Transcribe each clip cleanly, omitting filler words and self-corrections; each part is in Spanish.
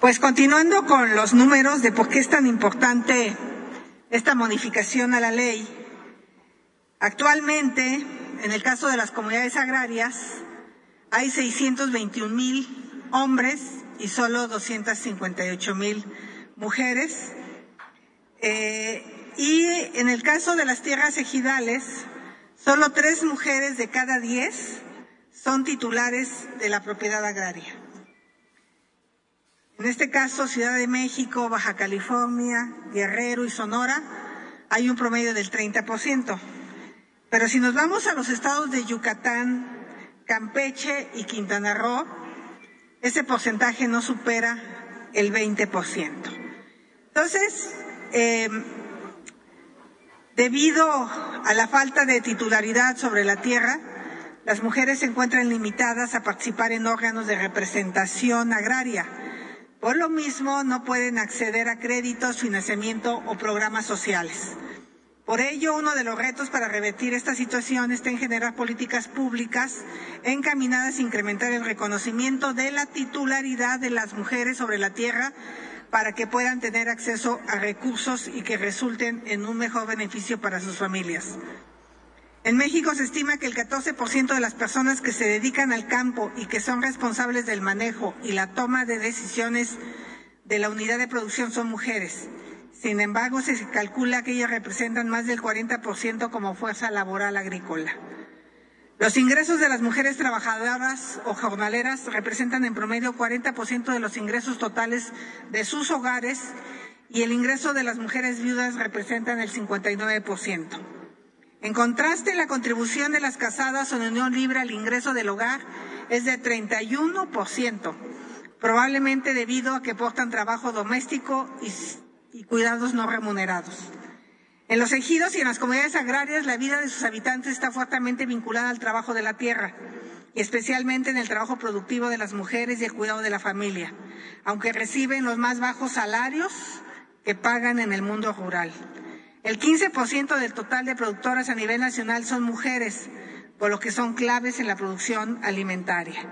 Pues continuando con los números de por qué es tan importante esta modificación a la ley, actualmente, en el caso de las comunidades agrarias, hay 621,000 hombres y solo 258,000 mujeres. Y en el caso de las tierras ejidales, solo 3 mujeres de cada 10 son titulares de la propiedad agraria. En este caso, Ciudad de México, Baja California, Guerrero y Sonora, hay un promedio del 30%. Pero si nos vamos a los estados de Yucatán, Campeche y Quintana Roo, ese porcentaje no supera el 20%. Entonces, debido a la falta de titularidad sobre la tierra, las mujeres se encuentran limitadas a participar en órganos de representación agraria. Por lo mismo, no pueden acceder a créditos, financiamiento o programas sociales. Por ello, uno de los retos para revertir esta situación está en generar políticas públicas encaminadas a incrementar el reconocimiento de la titularidad de las mujeres sobre la tierra para que puedan tener acceso a recursos y que resulten en un mejor beneficio para sus familias. En México se estima que el 14% de las personas que se dedican al campo y que son responsables del manejo y la toma de decisiones de la unidad de producción son mujeres. Sin embargo, se calcula que ellas representan más del 40% como fuerza laboral agrícola. Los ingresos de las mujeres trabajadoras o jornaleras representan en promedio 40% de los ingresos totales de sus hogares y el ingreso de las mujeres viudas representan el 59%. En contraste, la contribución de las casadas o en unión libre al ingreso del hogar es de 31%, probablemente debido a que aportan trabajo doméstico y cuidados no remunerados. En los ejidos y en las comunidades agrarias, la vida de sus habitantes está fuertemente vinculada al trabajo de la tierra, y especialmente en el trabajo productivo de las mujeres y el cuidado de la familia, aunque reciben los más bajos salarios que pagan en el mundo rural. El 15% del total de productoras a nivel nacional son mujeres, por lo que son claves en la producción alimentaria.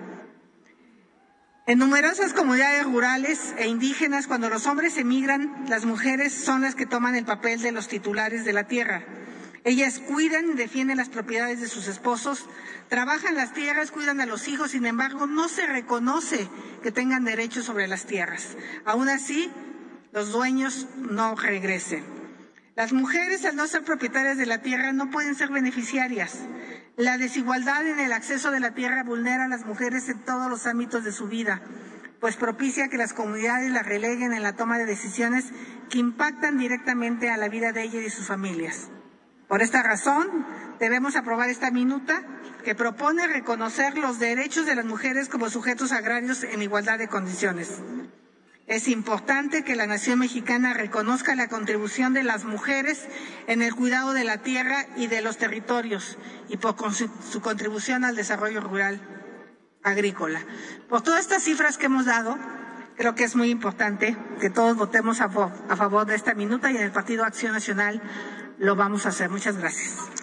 En numerosas comunidades rurales e indígenas, cuando los hombres emigran, las mujeres son las que toman el papel de los titulares de la tierra. Ellas cuidan y defienden las propiedades de sus esposos, trabajan las tierras, cuidan a los hijos, sin embargo, no se reconoce que tengan derechos sobre las tierras. Aún así, los dueños no regresen. Las mujeres, al no ser propietarias de la tierra, no pueden ser beneficiarias. La desigualdad en el acceso de la tierra vulnera a las mujeres en todos los ámbitos de su vida, pues propicia que las comunidades las releguen en la toma de decisiones que impactan directamente a la vida de ellas y sus familias. Por esta razón, debemos aprobar esta minuta que propone reconocer los derechos de las mujeres como sujetos agrarios en igualdad de condiciones. Es importante que la nación mexicana reconozca la contribución de las mujeres en el cuidado de la tierra y de los territorios y por su contribución al desarrollo rural agrícola. Por todas estas cifras que hemos dado, creo que es muy importante que todos votemos a favor de esta minuta y en el Partido Acción Nacional lo vamos a hacer. Muchas gracias.